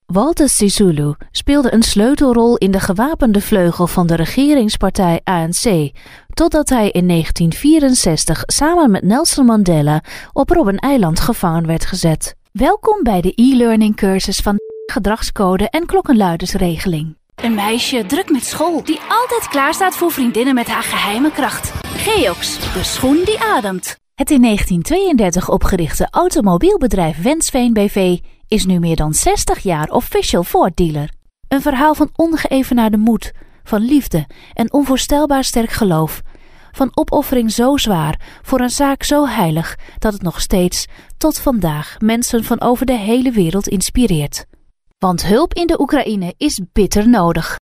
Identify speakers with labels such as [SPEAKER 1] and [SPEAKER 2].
[SPEAKER 1] Walter Sisulu speelde een sleutelrol in de gewapende vleugel van de regeringspartij ANC, totdat hij in 1964 samen met Nelson Mandela op Robben-eiland gevangen werd gezet. Welkom bij de e-learning cursus van gedragscode en klokkenluidersregeling.
[SPEAKER 2] Een meisje druk met school die altijd klaarstaat voor vriendinnen met haar geheime kracht. Geox, de schoen die ademt.
[SPEAKER 1] Het in 1932 opgerichte automobielbedrijf Wensveen BV is nu meer dan 60 jaar official Ford dealer. Een verhaal van ongeëvenaarde moed, van liefde en onvoorstelbaar sterk geloof. Van opoffering zo zwaar voor een zaak zo heilig dat het nog steeds tot vandaag mensen van over de hele wereld inspireert. Want hulp in de Oekraïne is bitter nodig.